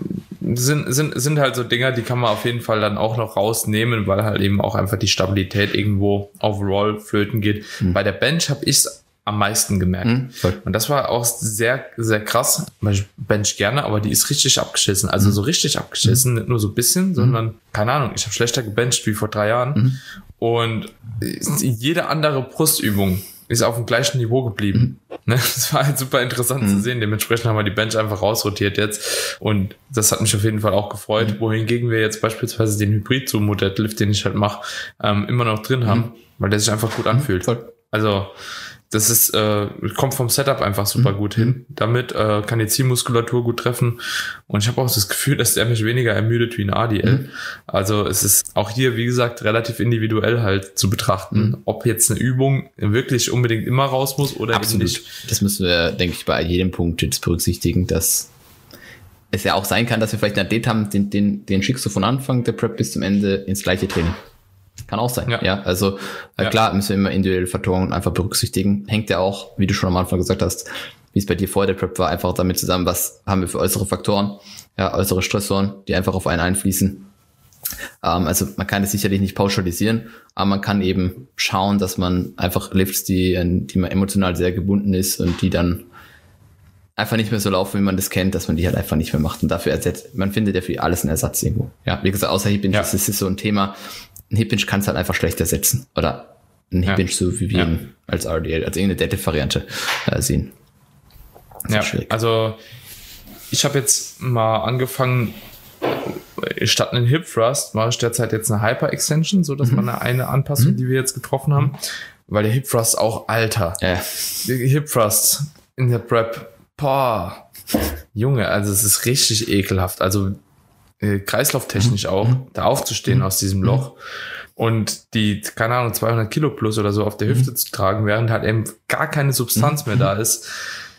sind, sind, sind halt so Dinger, die kann man auf jeden Fall dann auch noch rausnehmen, weil halt eben auch einfach die Stabilität irgendwo overall flöten geht. Mhm. Bei der Bench habe ich es am meisten gemerkt. Mhm, und das war auch sehr, sehr krass. Ich bench gerne, aber die ist richtig abgeschissen. Also mhm. so richtig abgeschissen, nicht nur so ein bisschen, mhm. sondern, keine Ahnung, ich habe schlechter gebencht wie vor drei Jahren. Mhm. Und jede andere Brustübung ist auf dem gleichen Niveau geblieben. Mhm. Ne? Das war halt super interessant mhm. zu sehen. Dementsprechend haben wir die Bench einfach rausrotiert jetzt. Und das hat mich auf jeden Fall auch gefreut. Mhm. Wohingegen wir jetzt beispielsweise den Hybrid-Sumo-Deadlift, den ich halt mache, ähm, immer noch drin haben, mhm. weil der sich einfach gut anfühlt. Voll. Also das ist äh, kommt vom Setup einfach super gut hin. Damit äh, kann die Zielmuskulatur gut treffen. Und ich habe auch das Gefühl, dass der mich weniger ermüdet wie ein A D L. Mhm. Also es ist auch hier, wie gesagt, relativ individuell halt zu betrachten, mhm. ob jetzt eine Übung wirklich unbedingt immer raus muss oder Absolut. eben nicht. Das müssen wir, denke ich, bei jedem Punkt jetzt berücksichtigen, dass es ja auch sein kann, dass wir vielleicht einen Athlet haben, den, den, den schickst du von Anfang der Prep bis zum Ende ins gleiche Training. Kann auch sein, ja. ja also äh, ja. klar müssen wir immer individuelle Faktoren einfach berücksichtigen. Hängt ja auch, wie du schon am Anfang gesagt hast, wie es bei dir vor der Prep war, einfach damit zusammen, was haben wir für äußere Faktoren, ja, äußere Stressoren, die einfach auf einen einfließen. Ähm, also man kann es sicherlich nicht pauschalisieren, aber man kann eben schauen, dass man einfach Lifts, die, die man emotional sehr gebunden ist und die dann einfach nicht mehr so laufen, wie man das kennt, dass man die halt einfach nicht mehr macht und dafür ersetzt. Man findet ja für alles einen Ersatz irgendwo. Ja, wie gesagt, außer Hip Hinge, ja. das ist so ein Thema. Ein Hip Hinge kannst du halt einfach schlecht ersetzen. Oder ein Hip Hinge ja. so wie wir ja. ihn als R D L, als irgendeine Deadlift-Variante äh, sehen. Ja, also ich habe jetzt mal angefangen, statt einen Hip Thrust mache ich derzeit jetzt eine Hyper Extension, so dass mhm. man eine, eine Anpassung, mhm. die wir jetzt getroffen haben, weil der Hip Thrust auch, Alter, ja. die Hip Thrust in der Prep, boah, Junge, also es ist richtig ekelhaft, also äh, kreislauftechnisch mhm. auch, da aufzustehen mhm. aus diesem Loch und die, keine Ahnung, zweihundert Kilo plus oder so auf der Hüfte mhm. zu tragen, während halt eben gar keine Substanz mhm. mehr da ist.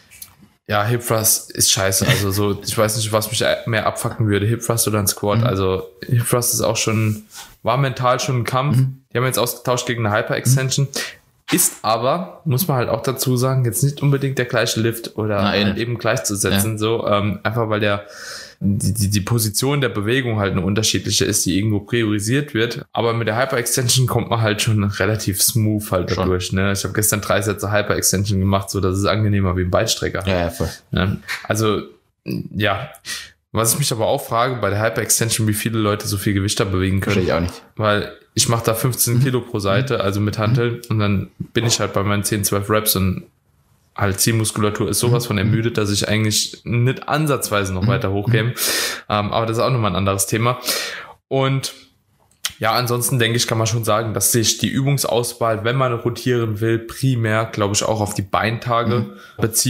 Ja, Hip Thrust ist scheiße. Also so, ich weiß nicht, was mich mehr abfucken würde, Hip Thrust oder ein Squat. Mhm. Also Hip Thrust ist auch schon, war mental schon ein Kampf. Mhm. Die haben jetzt ausgetauscht gegen eine Hyper Extension. Mhm. Ist aber, muss man halt auch dazu sagen, jetzt nicht unbedingt der gleiche Lift oder halt eben gleichzusetzen. Ja. So, ähm, einfach weil der die, die, die Position der Bewegung halt eine unterschiedliche ist, die irgendwo priorisiert wird. Aber mit der Hyper Extension kommt man halt schon relativ smooth halt dadurch. Ne? Ich habe gestern drei Sätze Hyper Extension gemacht, so dass es angenehmer wie ein Beinstrecker. Ja, ja, voll. Ne? Also, ja. Was ich mich aber auch frage, bei der Hyper Extension, wie viele Leute so viel Gewicht da bewegen können. Verstehe ich auch nicht. Weil ich mache da fünfzehn Kilo pro Seite, also mit Hanteln, und dann bin ich halt bei meinen zehn, zwölf Reps und halt Zielmuskulatur ist sowas von ermüdet, dass ich eigentlich nicht ansatzweise noch weiter hochkäme. Ähm, aber das ist auch nochmal ein anderes Thema. Und ja, ansonsten denke ich, kann man schon sagen, dass sich die Übungsauswahl, wenn man rotieren will, primär, glaube ich, auch auf die Beintage mhm. beziehen.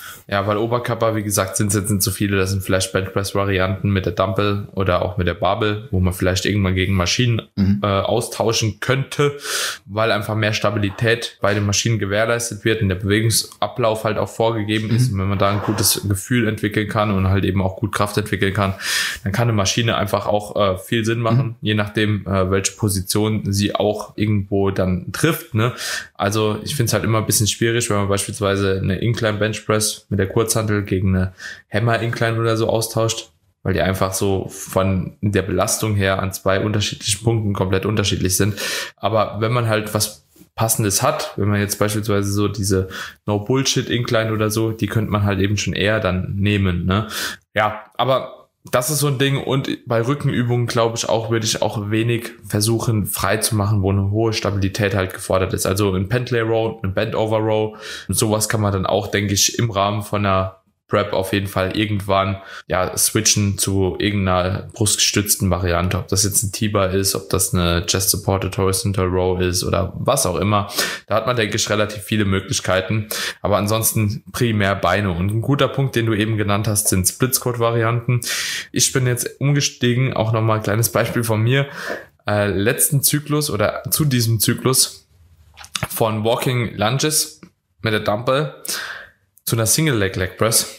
Ja, weil Oberkörper, wie gesagt, sind es jetzt nicht so viele. Das sind vielleicht Benchpress-Varianten mit der Dumbbell oder auch mit der Barbell, wo man vielleicht irgendwann gegen Maschinen mhm. äh, austauschen könnte, weil einfach mehr Stabilität bei den Maschinen gewährleistet wird und der Bewegungsablauf halt auch vorgegeben mhm. ist. Und wenn man da ein gutes Gefühl entwickeln kann und halt eben auch gut Kraft entwickeln kann, dann kann eine Maschine einfach auch äh, viel Sinn machen, mhm. je nachdem, äh, welche Position sie auch irgendwo dann trifft. Ne? Also ich finde es halt immer ein bisschen schwierig, wenn man beispielsweise eine Incline Bench Press mit der Kurzhantel gegen eine Hammer Incline oder so austauscht, weil die einfach so von der Belastung her an zwei unterschiedlichen Punkten komplett unterschiedlich sind. Aber wenn man halt was Passendes hat, wenn man jetzt beispielsweise so diese No-Bullshit-Incline oder so, die könnte man halt eben schon eher dann nehmen. Ne? Ja, aber das ist so ein Ding. Und bei Rückenübungen, glaube ich auch, würde ich auch wenig versuchen frei zu machen, wo eine hohe Stabilität halt gefordert ist. Also ein Pendlay Row, ein Bend Over Row, und sowas kann man dann auch, denke ich, im Rahmen von einer Prep auf jeden Fall irgendwann ja switchen zu irgendeiner brustgestützten Variante. Ob das jetzt ein T-Bar ist, ob das eine Chest Supported Horizontal Row ist oder was auch immer. Da hat man, denke ich, relativ viele Möglichkeiten. Aber ansonsten primär Beine. Und ein guter Punkt, den du eben genannt hast, sind Split Squat Varianten. Ich bin jetzt umgestiegen, auch nochmal ein kleines Beispiel von mir. Äh, letzten Zyklus oder zu diesem Zyklus von Walking Lunges mit der Dumbbell zu einer Single Leg Leg Press.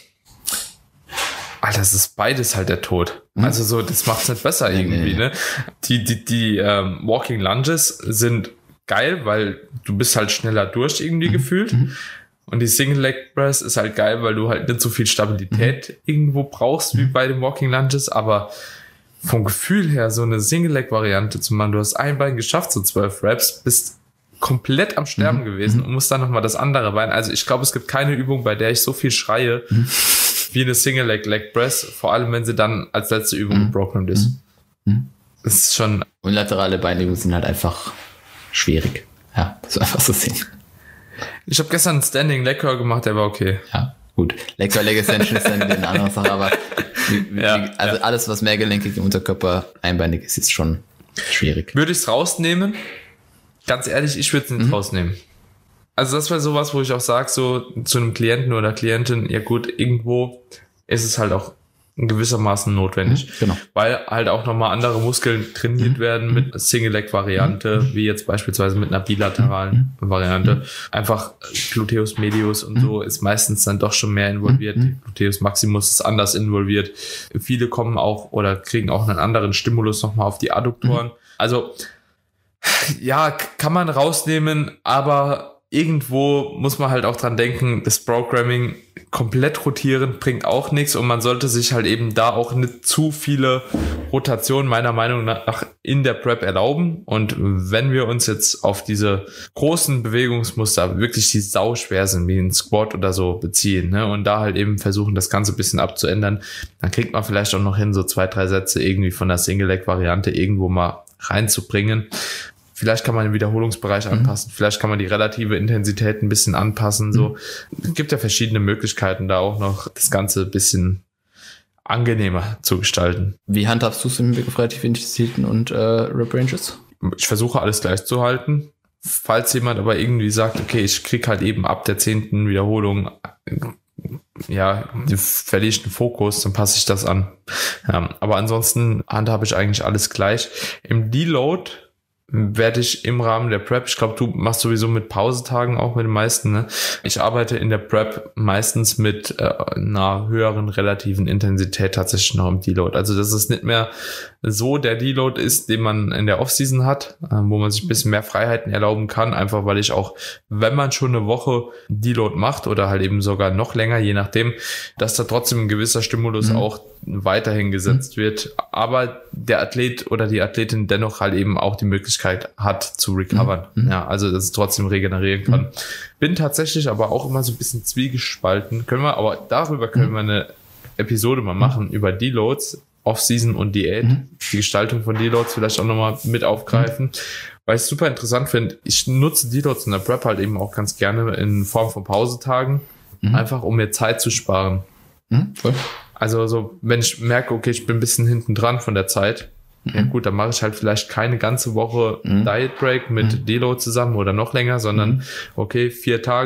Alter, das ist beides halt der Tod. Mhm. Also so, das macht's nicht besser irgendwie, nee. ne? Die, die, die ähm, Walking Lunges sind geil, weil du bist halt schneller durch irgendwie mhm. gefühlt. Mhm. Und die Single Leg Press ist halt geil, weil du halt nicht so viel Stabilität mhm. irgendwo brauchst wie bei den Walking Lunges, aber vom Gefühl her so eine Single Leg Variante zu machen, du hast ein Bein geschafft, so zwölf Reps, bist komplett am Sterben mhm. gewesen und muss dann nochmal das andere Bein. Also ich glaube, es gibt keine Übung, bei der ich so viel schreie mhm. wie eine Single Leg Leg Press, vor allem wenn sie dann als letzte Übung mhm. gebrochen ist. Mhm. Das ist schon... Und laterale Beinübungen sind halt einfach schwierig. Ja, das ist einfach so sehen. Ich habe gestern einen Standing Leg Curl gemacht, der war okay. Ja, gut. Leg Curl, Leg Extension ist dann eine andere Sache, aber wie, wie, ja, also ja. alles, was mehrgelenkig im Unterkörper einbeinig ist, ist schon schwierig. Würde ich es rausnehmen? Ganz ehrlich, ich würde es nicht mhm. rausnehmen. Also das wäre sowas, wo ich auch sage, so zu einem Klienten oder Klientin, ja gut, irgendwo ist es halt auch in gewissermaßen notwendig. Mhm, genau. Weil halt auch nochmal andere Muskeln trainiert mhm. werden mit Single-Leg-Variante, mhm. wie jetzt beispielsweise mit einer bilateralen mhm. Variante. Einfach Gluteus Medius und mhm. so ist meistens dann doch schon mehr involviert. Mhm. Gluteus Maximus ist anders involviert. Viele kommen auch oder kriegen auch einen anderen Stimulus nochmal auf die Adduktoren. Mhm. Also ja, kann man rausnehmen, aber irgendwo muss man halt auch dran denken, das Programming komplett rotieren bringt auch nichts und man sollte sich halt eben da auch nicht zu viele Rotationen meiner Meinung nach in der Prep erlauben. Und wenn wir uns jetzt auf diese großen Bewegungsmuster wirklich, die sau schwer sind, wie ein Squat oder so beziehen, ne, und da halt eben versuchen, das Ganze ein bisschen abzuändern, dann kriegt man vielleicht auch noch hin, so zwei, drei Sätze irgendwie von der Single-Leg-Variante irgendwo mal reinzubringen. Vielleicht kann man den Wiederholungsbereich mhm. anpassen, vielleicht kann man die relative Intensität ein bisschen anpassen. So, mhm. Es gibt ja verschiedene Möglichkeiten, da auch noch das Ganze ein bisschen angenehmer zu gestalten. Wie handhabst du es im Blick auf relativ Intensitäten und äh, Rep Ranges? Ich versuche alles gleich zu halten. Falls jemand aber irgendwie sagt, okay, ich krieg halt eben ab der zehnten Wiederholung ja, verliere ich den Fokus, dann passe ich das an. Ja, aber ansonsten handhabe ich eigentlich alles gleich. Im Deload werde ich im Rahmen der Prep, ich glaube, du machst sowieso mit Pausetagen auch mit den meisten, ne? Ich arbeite in der Prep meistens mit äh, einer höheren relativen Intensität tatsächlich noch im Deload. Also dass es nicht mehr so der Deload ist, den man in der Offseason hat, äh, wo man sich ein bisschen mehr Freiheiten erlauben kann, einfach weil ich auch, wenn man schon eine Woche Deload macht oder halt eben sogar noch länger, je nachdem, dass da trotzdem ein gewisser Stimulus mhm. auch weiterhin gesetzt mhm. wird, aber der Athlet oder die Athletin dennoch halt eben auch die Möglichkeit hat zu recovern. Mhm. Ja, also dass es trotzdem regenerieren kann. Mhm. Bin tatsächlich aber auch immer so ein bisschen zwiegespalten. Können wir, aber darüber können mhm. wir eine Episode mal machen, mhm. über Deloads, Off-Season und Diät, mhm. die Gestaltung von Deloads vielleicht auch nochmal mit aufgreifen, mhm. weil ich es super interessant finde. Ich nutze Deloads in der Prep halt eben auch ganz gerne in Form von Pausetagen, mhm. einfach um mir Zeit zu sparen. Mhm. Cool. Also so, wenn ich merke, okay, ich bin ein bisschen hinten dran von der Zeit, mhm. ja gut, dann mache ich halt vielleicht keine ganze Woche mhm. Diet Break mit mhm. Deload zusammen oder noch länger, sondern mhm. okay, vier Tage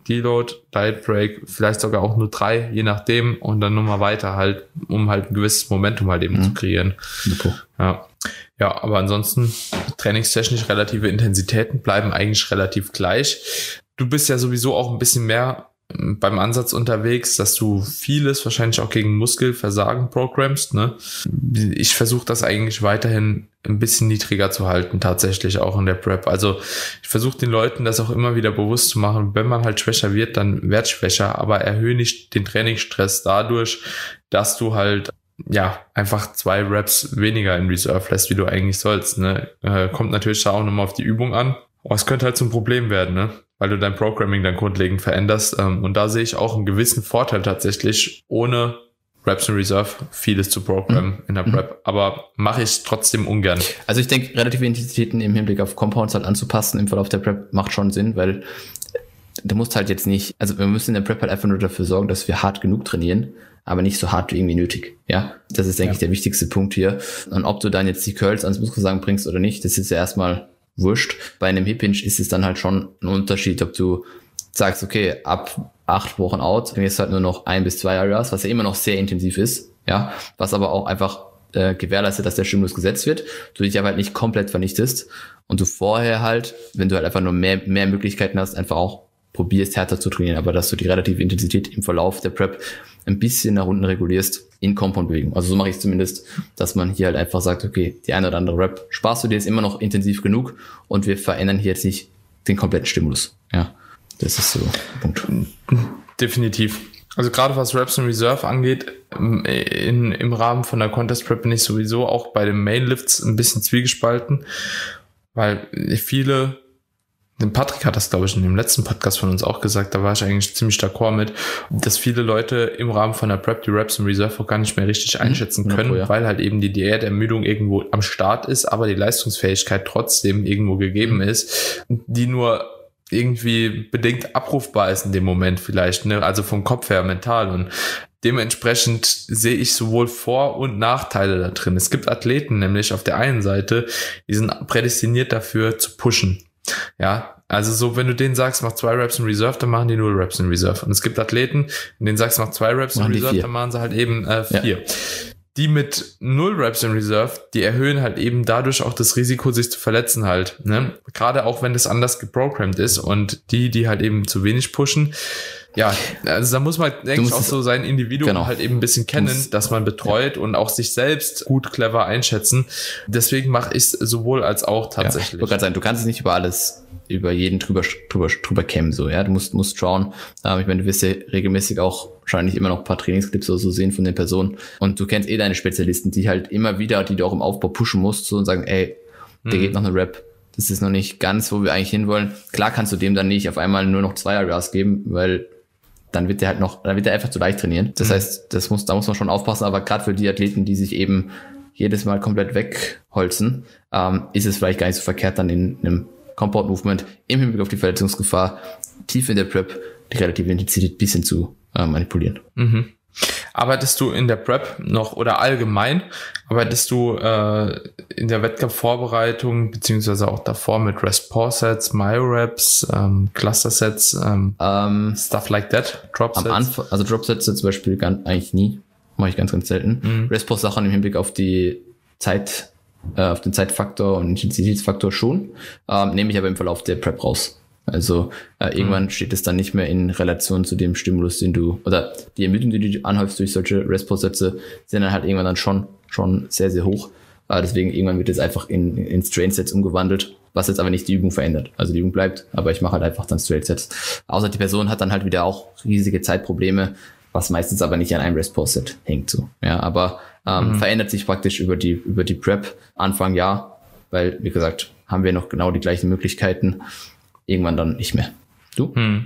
Deload, Diet Break, vielleicht sogar auch nur drei, je nachdem, und dann nochmal weiter halt, um halt ein gewisses Momentum halt eben mhm. zu kreieren. Okay. Ja. Ja, aber ansonsten trainingstechnisch relative Intensitäten bleiben eigentlich relativ gleich. Du bist ja sowieso auch ein bisschen mehr beim Ansatz unterwegs, dass du vieles wahrscheinlich auch gegen Muskelversagen programmst, ne? Ich versuche das eigentlich weiterhin ein bisschen niedriger zu halten, tatsächlich auch in der Prep. Also ich versuche den Leuten das auch immer wieder bewusst zu machen, wenn man halt schwächer wird, dann werd schwächer, aber erhöhe nicht den Trainingsstress dadurch, dass du halt ja einfach zwei Reps weniger in Reserve lässt, wie du eigentlich sollst, ne? Äh, kommt natürlich auch nochmal auf die Übung an. Aber es könnte halt zum Problem werden, ne? Weil du dein Programming dann grundlegend veränderst. Und da sehe ich auch einen gewissen Vorteil tatsächlich, ohne Reps in Reserve vieles zu programmen mhm. in der Prep. Aber mache ich trotzdem ungern. Also ich denke, relative Intensitäten im Hinblick auf Compounds halt anzupassen im Verlauf der Prep macht schon Sinn, weil du musst halt jetzt nicht, also wir müssen in der Prep halt einfach nur dafür sorgen, dass wir hart genug trainieren, aber nicht so hart wie irgendwie nötig. Ja, das ist, denke ja. ich, der wichtigste Punkt hier. Und ob du dann jetzt die Curls ans Muskelversagen bringst oder nicht, das ist ja erstmal wurscht. Bei einem Hip Hinge ist es dann halt schon ein Unterschied, ob du sagst, okay, ab acht Wochen out, dann ist halt nur noch ein bis zwei Areas, was ja immer noch sehr intensiv ist, ja, was aber auch einfach äh, gewährleistet, dass der Stimulus gesetzt wird, du dich aber halt nicht komplett vernichtest und du vorher halt, wenn du halt einfach nur mehr, mehr Möglichkeiten hast, einfach auch probierst, härter zu trainieren, aber dass du die relative Intensität im Verlauf der Prep ein bisschen nach unten regulierst in Compound-Bewegung. Also so mache ich es zumindest, dass man hier halt einfach sagt, okay, die eine oder andere Rep sparst du dir jetzt immer noch intensiv genug und wir verändern hier jetzt nicht den kompletten Stimulus. Ja, das ist so der Punkt. Definitiv. Also gerade was Reps in Reserve angeht, in, im Rahmen von der Contest Prep bin ich sowieso auch bei den Mainlifts ein bisschen zwiegespalten, weil viele Patrick hat das, glaube ich, in dem letzten Podcast von uns auch gesagt, da war ich eigentlich ziemlich d'accord mit, dass viele Leute im Rahmen von der Prep die Reps im Reserve auch gar nicht mehr richtig einschätzen können, ja, ja. weil halt eben die Diätermüdung irgendwo am Start ist, aber die Leistungsfähigkeit trotzdem irgendwo gegeben mhm. ist, die nur irgendwie bedingt abrufbar ist in dem Moment vielleicht, ne? Also vom Kopf her mental, und dementsprechend sehe ich sowohl Vor- und Nachteile da drin. Es gibt Athleten nämlich auf der einen Seite, die sind prädestiniert dafür zu pushen. Ja, also so, wenn du denen sagst, mach zwei Reps in Reserve, dann machen die null Reps in Reserve. Und es gibt Athleten, wenn denen sagst, mach zwei Reps in Reserve, dann machen sie halt eben äh, vier. Ja. Die mit null Reps in Reserve, die erhöhen halt eben dadurch auch das Risiko, sich zu verletzen halt. Ne? Gerade auch, wenn das anders geprogrammt ist, und die, die halt eben zu wenig pushen, ja, also da muss man, denke ich, auch so sein Individuum genau. halt eben ein bisschen kennen, dass man betreut ja. und auch sich selbst gut, clever einschätzen. Deswegen mache ich es sowohl als auch tatsächlich. Ja, ich wollte gerade sagen, du kannst es nicht über alles, über jeden drüber, drüber, drüber kämmen, so, ja. Du musst, musst schauen. Ähm, ich meine, du wirst ja regelmäßig auch wahrscheinlich immer noch ein paar Trainingsclips oder so sehen von den Personen. Und du kennst eh deine Spezialisten, die halt immer wieder, die du auch im Aufbau pushen musst, so, und sagen, ey, der mhm. geht noch eine Rep. Das ist noch nicht ganz, wo wir eigentlich hinwollen. Klar kannst du dem dann nicht auf einmal nur noch zwei Areas geben, weil dann wird der halt noch, dann wird der einfach zu leicht trainieren. Das mhm. heißt, das muss, da muss man schon aufpassen, aber gerade für die Athleten, die sich eben jedes Mal komplett wegholzen, ähm, ist es vielleicht gar nicht so verkehrt, dann in einem Compound Movement im Hinblick auf die Verletzungsgefahr tief in der Prep die relative Intensität ein bisschen zu äh, manipulieren. Mhm. Arbeitest du in der Prep noch oder allgemein, arbeitest du äh, in der Wettkampfvorbereitung beziehungsweise auch davor mit Rest-Pause-Sets, Myo-Reps, ähm, Cluster-Sets, ähm, um, stuff like that, Drop-Sets? Am Anfang, also Drop-Sets zum Beispiel ganz, eigentlich nie, mache ich ganz, ganz selten. Mhm. Rest-Pause-Sachen im Hinblick auf die Zeit, äh, auf den Zeitfaktor und Intensitätsfaktor schon, ähm, nehme ich aber im Verlauf der Prep raus. Also äh, irgendwann mhm. steht es dann nicht mehr in Relation zu dem Stimulus, den du, oder die Ermüdung, die du anhäufst durch solche Rest-Pause-Sätze, sind dann halt irgendwann dann schon schon sehr, sehr hoch. Äh, deswegen irgendwann wird es einfach in, in Strain-Sets umgewandelt, was jetzt aber nicht die Übung verändert. Also die Übung bleibt, aber ich mache halt einfach dann Straight-Sets. Außer die Person hat dann halt wieder auch riesige Zeitprobleme, was meistens aber nicht an einem Rest-Pause-Set hängt. So. Ja, aber ähm, mhm. verändert sich praktisch über die über die Prep Anfang Jahr, weil, wie gesagt, haben wir noch genau die gleichen Möglichkeiten. Irgendwann dann nicht mehr. Du? Hm.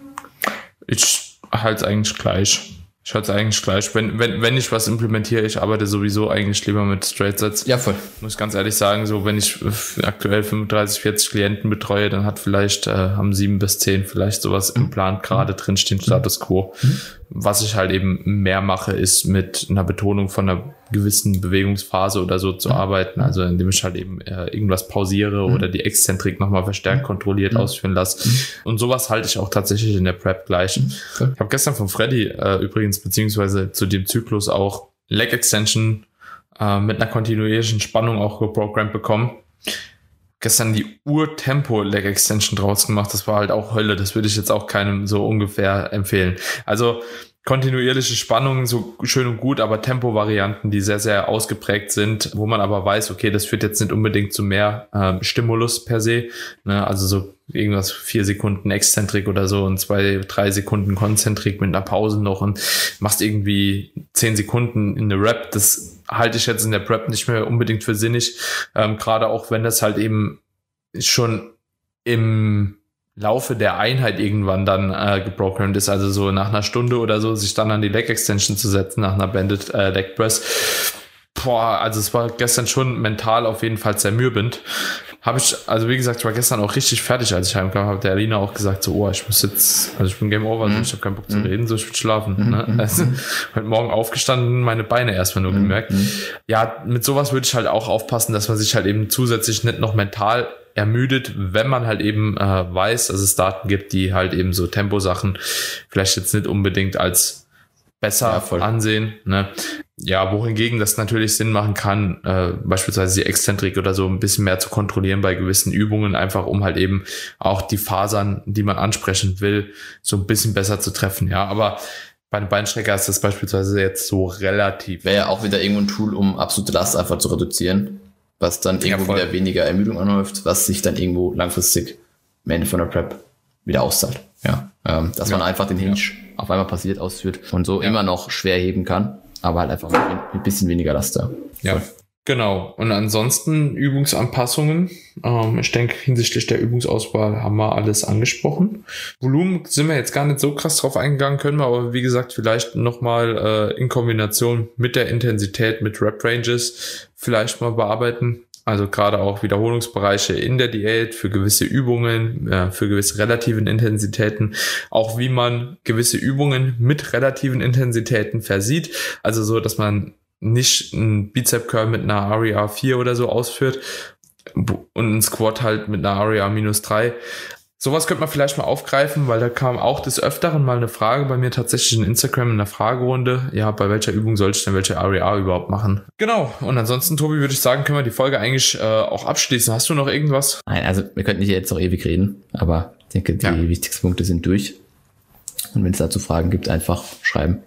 Ich halte es eigentlich gleich. Ich halte es eigentlich gleich. Wenn, wenn, wenn ich was implementiere, ich arbeite sowieso eigentlich lieber mit Straight Sets. Ja, voll. Muss ich ganz ehrlich sagen, so wenn ich aktuell fünfunddreißig, vierzig Klienten betreue, dann hat vielleicht, äh, haben sieben bis zehn vielleicht sowas im Plan gerade drinstehen, Status Quo. Mhm. was ich halt eben mehr mache, ist mit einer Betonung von einer gewissen Bewegungsphase oder so zu mhm. arbeiten, also indem ich halt eben äh, irgendwas pausiere mhm. oder die Exzentrik nochmal verstärkt kontrolliert mhm. ausführen lasse. Mhm. Und sowas halte ich auch tatsächlich in der Prep gleich. Mhm. Okay. Ich habe gestern von Freddy äh, übrigens, beziehungsweise zu dem Zyklus auch Leg Extension äh, mit einer kontinuierlichen Spannung auch geprogrammt bekommen. Gestern die Ur-Tempo-Leg Extension draus gemacht, das war halt auch Hölle, das würde ich jetzt auch keinem so ungefähr empfehlen. Also kontinuierliche Spannungen, so schön und gut, aber Tempo-Varianten, die sehr, sehr ausgeprägt sind, wo man aber weiß, okay, das führt jetzt nicht unbedingt zu mehr ähm, Stimulus per se, ne? Also so irgendwas vier Sekunden Exzentrik oder so und zwei, drei Sekunden Konzentrik mit einer Pause noch und machst irgendwie zehn Sekunden in eine Rep, das halte ich jetzt in der Prep nicht mehr unbedingt für sinnig, ähm, gerade auch wenn das halt eben schon im Laufe der Einheit irgendwann dann äh, geprogrammt ist, also so nach einer Stunde oder so, sich dann an die Leg Extension zu setzen, nach einer Banded äh, Leg Press. Boah, also es war gestern schon mental auf jeden Fall zermürbend. Habe ich, also wie gesagt, ich war gestern auch richtig fertig, als ich heimkam, habe der Alina auch gesagt, so, oh, ich muss jetzt, also ich bin Game Over, also ich habe keinen Bock zu Mhm. reden, so ich will schlafen. Mhm. Ne? Also heute Morgen aufgestanden, meine Beine erstmal nur Mhm. gemerkt. Ja, mit sowas würde ich halt auch aufpassen, dass man sich halt eben zusätzlich nicht noch mental ermüdet, wenn man halt eben äh, weiß, dass es Daten gibt, die halt eben so Temposachen vielleicht jetzt nicht unbedingt als besser Ja, voll. ansehen. Ne? Ja, wohingegen das natürlich Sinn machen kann, äh, beispielsweise die Exzentrik oder so ein bisschen mehr zu kontrollieren bei gewissen Übungen, einfach um halt eben auch die Fasern, die man ansprechen will, so ein bisschen besser zu treffen. Ja, aber bei einem Beinstrecker ist das beispielsweise jetzt so relativ. Wäre ja auch wieder irgendwo ein Tool, um absolute Last einfach zu reduzieren, was dann irgendwo voll. wieder weniger Ermüdung anhäuft, was sich dann irgendwo langfristig am Ende von der Prep wieder auszahlt. Ja, ähm, dass Ja. man einfach den Hinge auf einmal passiert ausführt und so Ja. immer noch schwer heben kann, aber halt einfach mit ein bisschen weniger Last da. Ja, genau. Und ansonsten Übungsanpassungen. Ähm, ich denke, hinsichtlich der Übungsauswahl haben wir alles angesprochen. Volumen sind wir jetzt gar nicht so krass drauf eingegangen, können wir aber, wie gesagt, vielleicht nochmal äh, in Kombination mit der Intensität, mit Rep-Ranges vielleicht mal bearbeiten. Also gerade auch Wiederholungsbereiche in der Diät für gewisse Übungen, äh, für gewisse relativen Intensitäten, auch wie man gewisse Übungen mit relativen Intensitäten versieht. Also so, dass man nicht einen Bizep Curl mit einer R E R vier oder so ausführt und einen Squat halt mit einer R E R minus drei. Sowas könnte man vielleicht mal aufgreifen, weil da kam auch des Öfteren mal eine Frage bei mir tatsächlich in Instagram in der Fragerunde. Ja, bei welcher Übung soll ich denn welche R E R überhaupt machen? Genau. Und ansonsten, Tobi, würde ich sagen, können wir die Folge eigentlich äh, auch abschließen. Hast du noch irgendwas? Nein, also wir könnten hier jetzt noch ewig reden, aber ich denke, die Ja. wichtigsten Punkte sind durch. Und wenn es dazu Fragen gibt, einfach schreiben.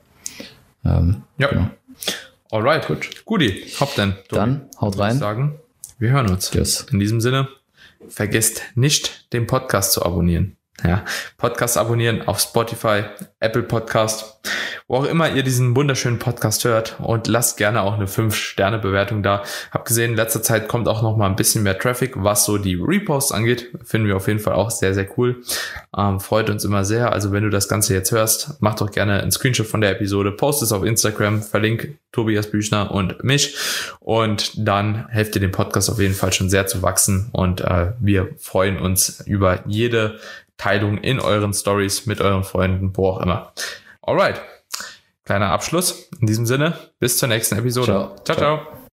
Ähm, Ja. Genau. Alright, gut. Guti, hopp denn. Tobi. Dann haut Würde ich rein. sagen, wir hören uns. Tschüss. In diesem Sinne, vergesst nicht, den Podcast zu abonnieren. Ja, Podcast abonnieren auf Spotify, Apple Podcast, wo auch immer ihr diesen wunderschönen Podcast hört, und lasst gerne auch eine fünf Sterne Bewertung da. Hab gesehen, in letzter Zeit kommt auch noch mal ein bisschen mehr Traffic, was so die Reposts angeht. Finden wir auf jeden Fall auch sehr, sehr cool. Ähm, freut uns immer sehr. Also wenn du das Ganze jetzt hörst, mach doch gerne einen Screenshot von der Episode, post es auf Instagram, verlink Tobias Büchner und mich, und dann helft ihr dem Podcast auf jeden Fall schon sehr zu wachsen, und äh, wir freuen uns über jede Teilung in euren Stories mit euren Freunden, wo auch immer. Alright, kleiner Abschluss. In diesem Sinne, bis zur nächsten Episode. Ciao. Ciao, ciao.